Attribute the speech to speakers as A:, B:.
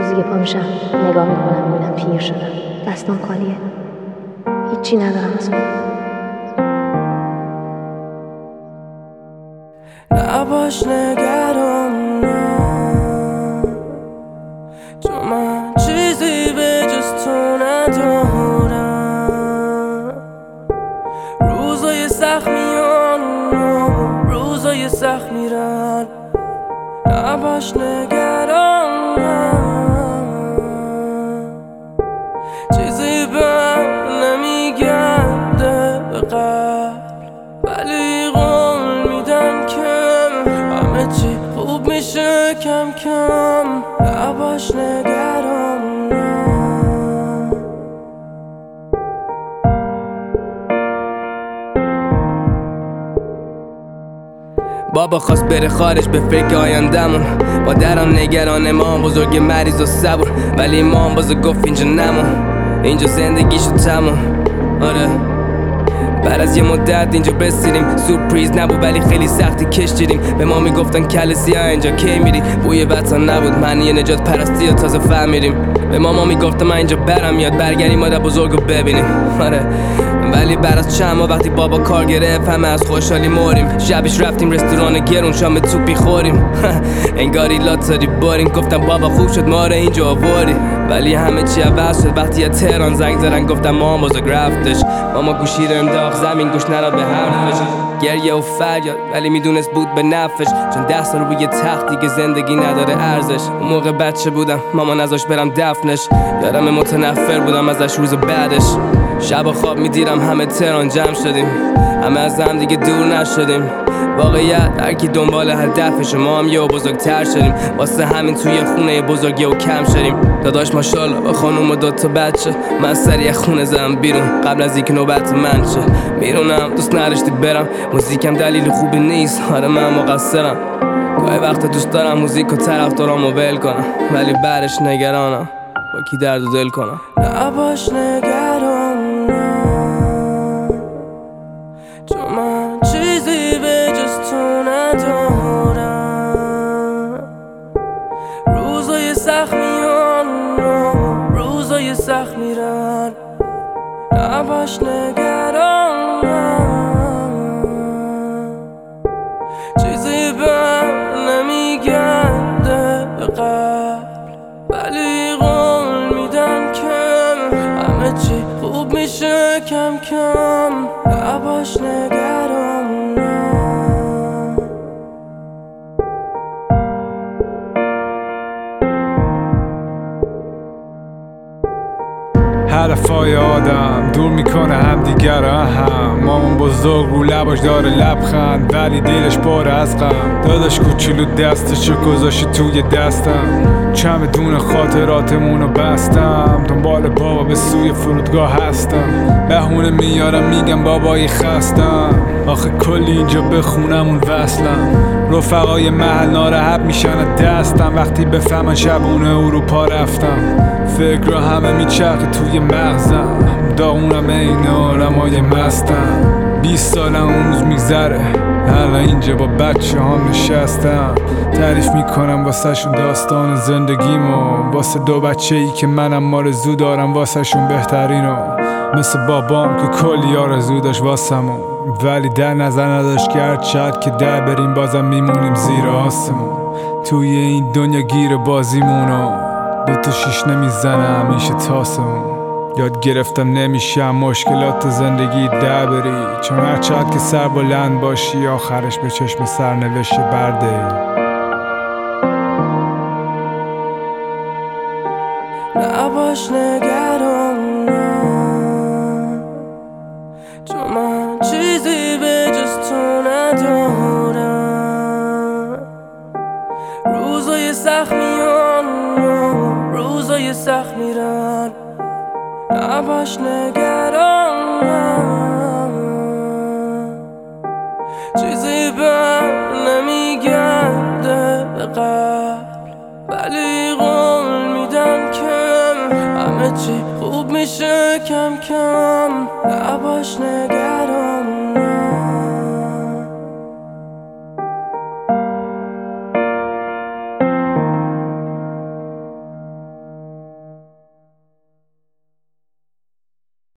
A: روزی که پا میشم نگاه میکنم میبینم پیر شدم، دستام خالیه، هیچی ندارم از خودم.
B: نباش نگران چون من چیزی به جز تو ندارم. روزای سخت میان روزای سخت میرن، نباش نگران چیزی به نمیگرده به قلب، ولی قول میدم که همه چی خوب میشه کم کم. نباش نگران بابا خواست بره خارج به فکر آیندمون، مادرم نگران ما بزرگ مریض و صبور، ولی ما بزرگ گفت اینجا نمون، اینجا زندگیشو تموم. آره بعد از یه مدت اینجا بسیدیم، سورپریز نبود ولی خیلی سختی کشیدیم. به ما میگفتن کل سیاه اینجا کی میری، بوی وطن نبود معنی نجات پرستی و تازه فهمیدیم. به ما میگفتن من اینجا برم یاد برگردیم مادر بزرگو ببینیم. آره ولی بعد از چند ماه وقتی بابا کار گرفت همه از خوشحالی مریم. شبش رفتیم رستوران گرون شام توپی خوریم انگاری لاتاری باریم. گفتم بابا خوب شد ما رو اینجا آوردی، ولی همه چی عوض شد وقتی از تهران زنگ زدن گفتم مام بزرگ رفتش. ماما گوشی رو انداخت زمین گوش نداد به حرفش، گریه و فریاد ولی میدونست بود به نفعش، چون 10 سال روی تختی که زندگی نداره ارزش. اون موقع بچه بودم ماما نذاشت برم دفنش، یادم متنفر بودم ازش روز بعدش. شب خواب میدیرم همه تهران جمع شدیم، همه از هم دیگه دور نشدیم. واقعیت هر کی دنبال هدفشه، ما هم یه بزرگتر شدیم، واسه همین توی خونه بزرگی و کم شدیم. داداش ماشاءالله با خانوم و 2 تا بچه، من سریع خونه زدم بیرون قبل از اینکه نوبت من شه. میرونم دوست نداشتی برم، موزیکم دلیل خوبی نیست، آره من مقصرم. گاهی وقتا دوست دارم موزیک و طرفدارامو ول کنم، ولی بعدش نگرانم با کی درد و دل کنم. نباش نگران چون من چیزی به جز تو ندارم. روزای سخت میان روزای سخت میرن، نباش نگران چیزی به نمیگرده به قلب، ولی قول میدم که همه چی خوب میشه کم کم. نباش نگران
C: حرفای آدم دور میکنه هم دیگر هم. مامان بزرگ رو لباش داره لبخند ولی دلش پاره از غم. داداش کوچولو دستشو گذاشت توی دستم، چمدون خاطراتمونو بستم. دنبال بابا به سوی فرودگاه هستم، بهونه میارم میگم بابایی خستم. آخه کلی اینجا بخونم اون وصلم، رفقای محل ناراحت میشن از دستم وقتی بفهمن شبونه اروپا رفتم. فکر همه میچرخه توی مغزم، داغونم این آدمای مستم. 20 سالم اون روز میگذره، حالا اینجا با بچه هم نشستم. تعریف میکنم واسه شون داستان زندگیمو، واسه 2 بچه ای که منم آرزو دارم واسه شون بهترینو. مثل بابام که کلی آرزو داشت واسمون، ولی در نظر نداشت که هرچقدر که در بریم بازم میمونیم زیر آسمون. توی این دنیا گیر بازیمونو 2 تا 6 نمیزنه همیشه تاسمون. یاد گرفتم نمیشم مشکلات زندگی در بری، چون هرچقدر که سر بلند باشی آخرش به چشم سرنوشت برده.
B: نباش نگران چون من چیزی به جز تو ندارم. روزای سخت میان روزای سخت میرن، نباش نگران چیزی به نمیگرده به قلب، ولی قول میدم که همه چی خوب میشه کم کم. نباش نگران